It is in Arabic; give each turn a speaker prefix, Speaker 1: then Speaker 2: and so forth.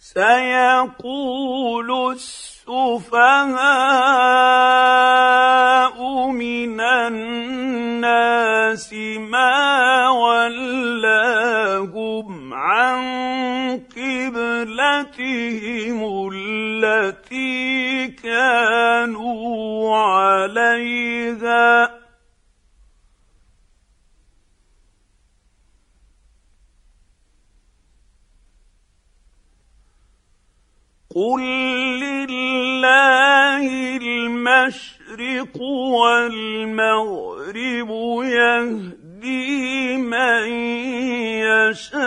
Speaker 1: سيقول السفهاء من الناس ما ولاهم عن قبلتهم التي كانوا عليها قل لله المشرق والمغرب يهدي من يشاء